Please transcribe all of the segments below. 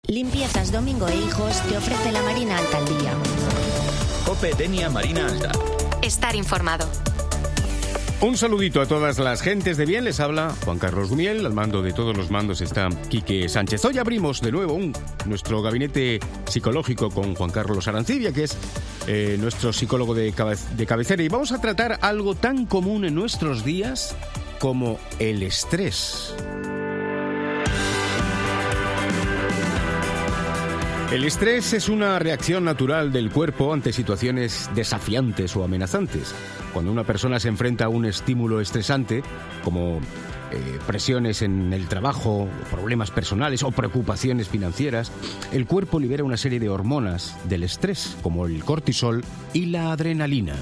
Limpiezas Domingo e Hijos te ofrece la Marina Alta al día. COPE Denia Marina Alta. Estar informado. Un saludito a todas las gentes de bien, les habla Juan Carlos Gumiel, al mando de todos los mandos está Quique Sánchez. Hoy abrimos de nuevo nuestro gabinete psicológico con Juan Carlos Arancibia, que es nuestro psicólogo de cabecera, y vamos a tratar algo tan común en nuestros días como el estrés. El estrés es una reacción natural del cuerpo ante situaciones desafiantes o amenazantes. Cuando una persona se enfrenta a un estímulo estresante, como presiones en el trabajo, problemas personales o preocupaciones financieras, el cuerpo libera una serie de hormonas del estrés, como el cortisol y la adrenalina.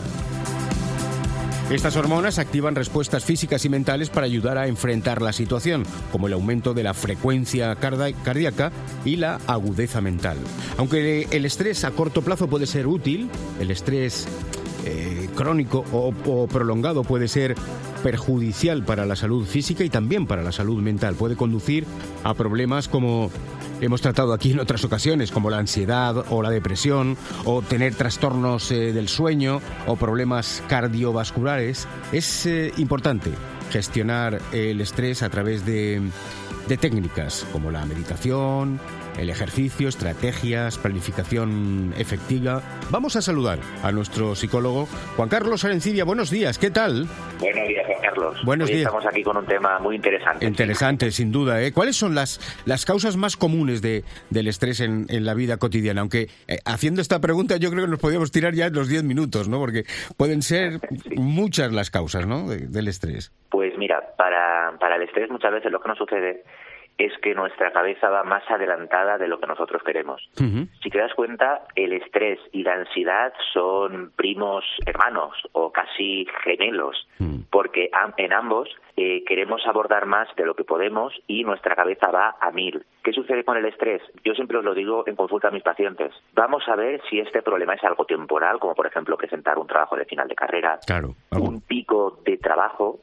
Estas hormonas activan respuestas físicas y mentales para ayudar a enfrentar la situación, como el aumento de la frecuencia cardíaca y la agudeza mental. Aunque el estrés a corto plazo puede ser útil, el estrés crónico o prolongado puede ser perjudicial para la salud física y también para la salud mental. Puede conducir a problemas como hemos tratado aquí en otras ocasiones, como la ansiedad o la depresión, o tener trastornos del sueño o problemas cardiovasculares. Es importante gestionar el estrés a través de técnicas como la meditación, el ejercicio, estrategias, planificación efectiva. Vamos a saludar a nuestro psicólogo Juan Carlos Arancibia. Buenos días, ¿qué tal? Buenos días, Juan Carlos. Buenos días. Estamos aquí con un tema muy interesante. Interesante, sin duda, ¿eh? ¿Cuáles son las causas más comunes del estrés en la vida cotidiana? Aunque haciendo esta pregunta yo creo que nos podríamos tirar ya en los 10 minutos, ¿no? Porque pueden ser muchas las causas, ¿no? del estrés. Pues mira, para el estrés muchas veces lo que nos sucede es que nuestra cabeza va más adelantada de lo que nosotros queremos. Uh-huh. Si te das cuenta, el estrés y la ansiedad son primos hermanos o casi gemelos, porque en ambos queremos abordar más de lo que podemos y nuestra cabeza va a 1000. ¿Qué sucede con el estrés? Yo siempre os lo digo en consulta a mis pacientes. Vamos a ver si este problema es algo temporal, como por ejemplo presentar un trabajo de final de carrera, claro, un pico de trabajo,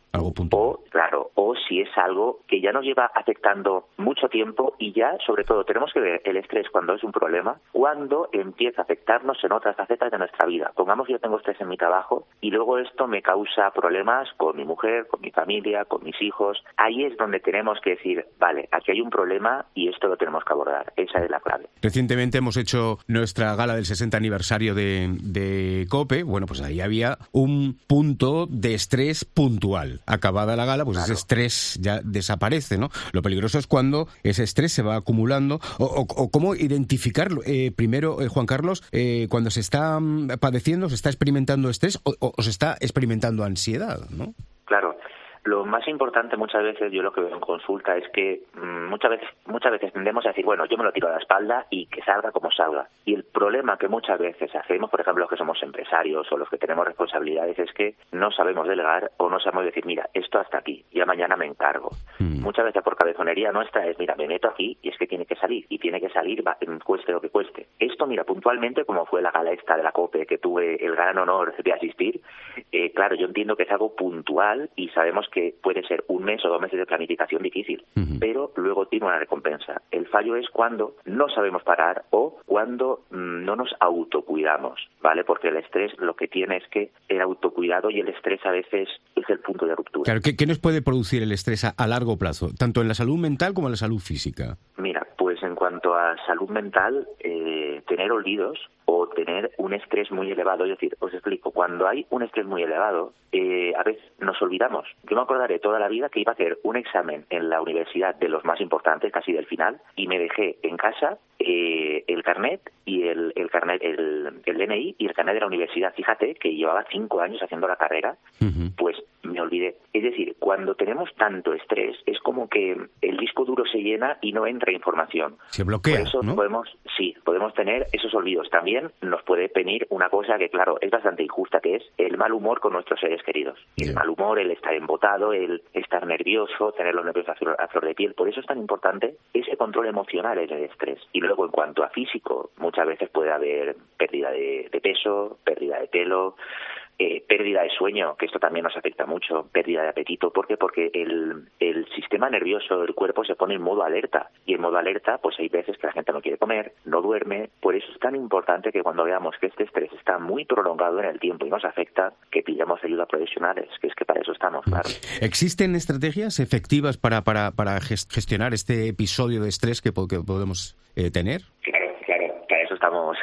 o si es algo que ya nos lleva afectando mucho tiempo y ya, sobre todo, tenemos que ver el estrés cuando es un problema, cuando empieza a afectarnos en otras facetas de nuestra vida. Pongamos que yo tengo estrés en mi trabajo y luego esto me causa problemas con mi mujer, con mi familia, con mis hijos. Ahí es donde tenemos que decir, vale, aquí hay un problema y esto lo tenemos que abordar. Esa es la clave. Recientemente hemos hecho nuestra gala del 60 aniversario de COPE. Bueno, pues ahí había un punto de estrés puntual. Acabada la gala, pues claro, ese estrés ya desaparece, ¿no? Lo peligroso es cuando ese estrés se va acumulando o cómo identificarlo. Primero, Juan Carlos, cuando se está padeciendo, se está experimentando estrés o se está experimentando ansiedad, ¿no? Claro. Lo más importante muchas veces, yo lo que veo en consulta es que muchas veces tendemos a decir, bueno, yo me lo tiro a la espalda y que salga como salga. Y el problema que muchas veces hacemos, por ejemplo, los que somos empresarios o los que tenemos responsabilidades, es que no sabemos delegar o no sabemos decir, mira, esto hasta aquí, ya mañana me encargo. Muchas veces por cabezonería nuestra es, mira, me meto aquí y es que tiene que salir, y tiene que salir cueste lo que cueste. Esto, mira, puntualmente, como fue la gala esta de la COPE, que tuve el gran honor de asistir, claro, yo entiendo que es algo puntual y sabemos que puede ser 1 mes o 2 meses de planificación difícil, pero luego tiene una recompensa. El fallo es cuando no sabemos parar o cuando no nos autocuidamos, ¿vale? Porque el estrés lo que tiene es que el autocuidado y el estrés a veces es el punto de ruptura. Claro, ¿qué nos puede producir el estrés a largo plazo, tanto en la salud mental como en la salud física? Mira, pues en cuanto a salud mental, tener olvidos o tener un estrés muy elevado, es decir, os explico, cuando hay un estrés muy elevado, a veces nos olvidamos. Yo me acordaré toda la vida que iba a hacer un examen en la universidad de los más importantes, casi del final, y me dejé en casa el carnet y el DNI y el carnet de la universidad. Fíjate que llevaba 5 años haciendo la carrera, pues me olvidé. Es decir, cuando tenemos tanto estrés, es como que el disco duro se llena y no entra información. Se bloquea, por eso, ¿no? podemos tener esos olvidos. También nos puede venir una cosa que, claro, es bastante injusta, que es el mal humor con nuestros seres queridos. El mal humor, el estar embotado, el estar nervioso, tener los nervios a flor de piel. Por eso es tan importante ese control emocional en el estrés. Y luego, en cuanto a físico, muchas veces puede haber pérdida de peso, pérdida de pelo, pérdida de sueño, que esto también nos afecta mucho, pérdida de apetito. ¿Por qué? Porque el sistema nervioso del cuerpo se pone en modo alerta, y en modo alerta pues hay veces que la gente no quiere comer, no duerme. Por eso es tan importante que cuando veamos que este estrés está muy prolongado en el tiempo y nos afecta, que pidamos ayuda a profesionales, que es que para eso estamos, claro. ¿Existen estrategias efectivas para gestionar este episodio de estrés que podemos tener? Claro, para eso estamos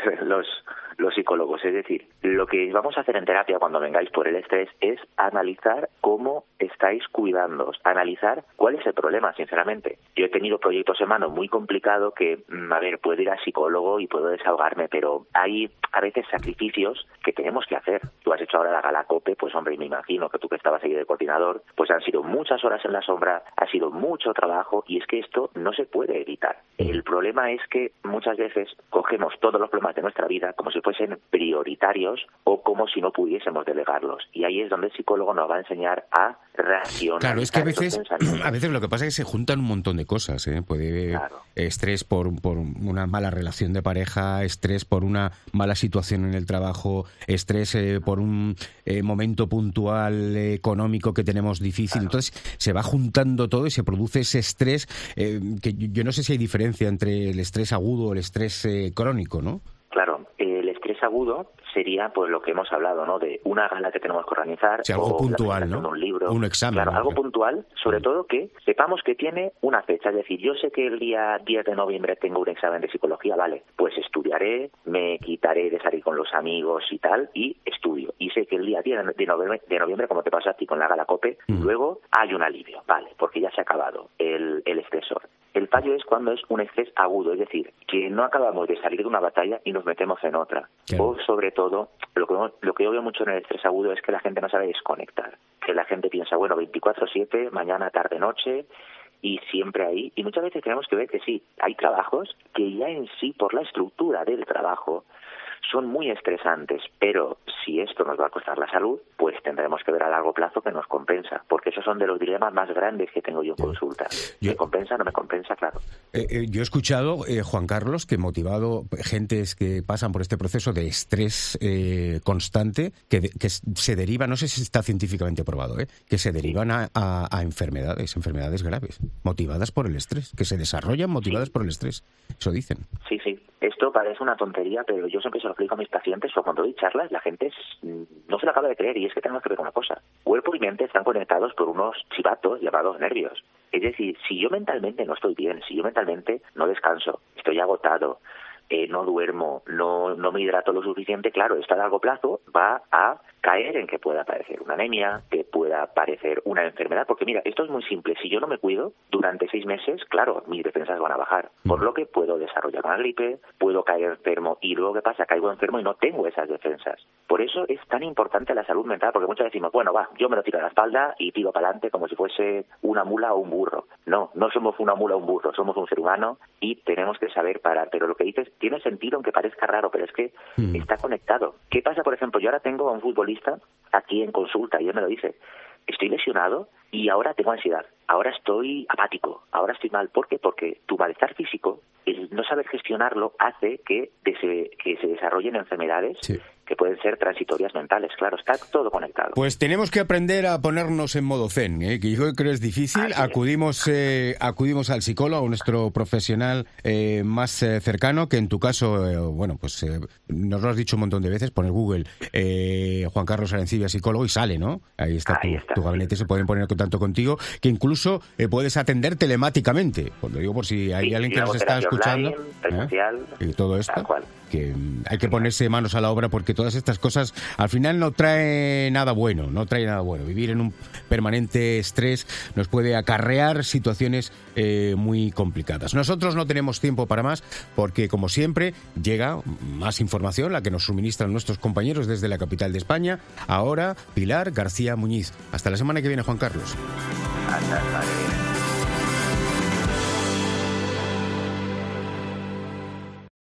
los psicólogos. Es decir, lo que vamos a hacer en terapia cuando vengáis por el estrés es analizar cómo estáis cuidándoos, analizar cuál es el problema, sinceramente. Yo he tenido proyectos en mano muy complicados que, puedo ir al psicólogo y puedo desahogarme, pero hay a veces sacrificios que tenemos que hacer. Tú has hecho ahora la gala COPE, pues hombre, me imagino que tú que estabas ahí de coordinador, pues han sido muchas horas en la sombra, ha sido mucho trabajo, y es que esto no se puede evitar. El problema es que muchas veces cogemos todos los problemas de nuestra vida como si fuesen prioritarios o como si no pudiésemos delegarlos. Y ahí es donde el psicólogo nos va a enseñar a reaccionar. Claro, es que a veces lo que pasa es que se juntan un montón de cosas, ¿eh? Puede haber estrés por una mala relación de pareja, estrés por una mala situación en el trabajo, estrés por un momento puntual económico que tenemos difícil. Claro. Entonces se va juntando todo y se produce ese estrés que yo no sé si hay diferencia entre el estrés agudo o el estrés crónico, ¿no? Claro, el estrés agudo sería pues lo que hemos hablado, ¿no? De una gala que tenemos que organizar, sí, algo puntual, ¿no? Un libro, un examen, claro, ¿no? Algo puntual, sobre todo que sepamos que tiene una fecha. Es decir, yo sé que el día 10 de noviembre tengo un examen de psicología, vale, pues estudiaré, me quitaré de salir con los amigos y tal, y estudio. Y sé que el día 10 de noviembre, como te pasa a ti con la gala COPE, luego hay un alivio, vale, porque ya se ha acabado el estresor. El fallo es cuando es un estrés agudo, es decir, que no acabamos de salir de una batalla y nos metemos en otra. Claro. O sobre todo, lo que yo veo mucho en el estrés agudo es que la gente no sabe desconectar. Que la gente piensa, 24/7, mañana, tarde, noche, y siempre ahí. Y muchas veces tenemos que ver que sí, hay trabajos que ya en sí, por la estructura del trabajo, son muy estresantes, pero si esto nos va a costar la salud, pues tendremos que ver a largo plazo que nos compensa, porque esos son de los dilemas más grandes que tengo yo en consulta. ¿Me compensa, no me compensa? Claro. Yo he escuchado, Juan Carlos, que motivado gentes que pasan por este proceso de estrés constante, que se deriva, no sé si está científicamente probado, que se derivan a enfermedades graves, motivadas por el estrés, que se desarrollan motivadas por el estrés. Eso dicen. Sí. Esto parece una tontería, pero yo siempre se lo explico a mis pacientes, o cuando doy charlas, la gente no se lo acaba de creer, y es que tenemos que ver una cosa. Cuerpo y mente están conectados por unos chivatos llamados nervios. Es decir, si yo mentalmente no estoy bien, si yo mentalmente no descanso, estoy agotado, no duermo, no me hidrato lo suficiente, claro, esto a largo plazo va a caer en que pueda aparecer una anemia, que pueda aparecer una enfermedad, porque mira, esto es muy simple. Si yo no me cuido durante 6 meses, claro, mis defensas van a bajar, por lo que puedo desarrollar una gripe, puedo caer enfermo, y luego ¿qué pasa? Caigo enfermo y no tengo esas defensas. Por eso es tan importante la salud mental, porque muchas veces decimos, yo me lo tiro a la espalda y tiro para adelante como si fuese una mula o un burro. No somos una mula o un burro, somos un ser humano y tenemos que saber parar. Pero lo que dices tiene sentido, aunque parezca raro, pero es que está conectado. ¿Qué pasa, por ejemplo? Yo ahora tengo a un futbolista aquí en consulta y él me lo dice, estoy lesionado y ahora tengo ansiedad, ahora estoy apático, ahora estoy mal. ¿Por qué? Porque tu malestar físico, el no saber gestionarlo, hace que se desarrollen enfermedades que pueden ser transitorias mentales. Claro, está todo conectado. Pues tenemos que aprender a ponernos en modo zen, que yo creo que es difícil. Acudimos al psicólogo, a nuestro profesional más cercano, que en tu caso, nos lo has dicho un montón de veces, pon en Google Juan Carlos Arencibia, psicólogo, y sale, ¿no? Ahí está tu gabinete, se pueden poner en contacto contigo, que incluso puedes atender telemáticamente. Pues lo digo por si hay alguien que nos está escuchando. Online, presencial, y todo esto, que hay que ponerse manos a la obra, porque todas estas cosas al final no trae nada bueno. Vivir en un permanente estrés nos puede acarrear situaciones muy complicadas. Nosotros no tenemos tiempo para más, porque como siempre llega más información, la que nos suministran nuestros compañeros desde la capital de España. Ahora Pilar García Muñiz. Hasta la semana que viene, Juan Carlos. Hasta la semana que viene.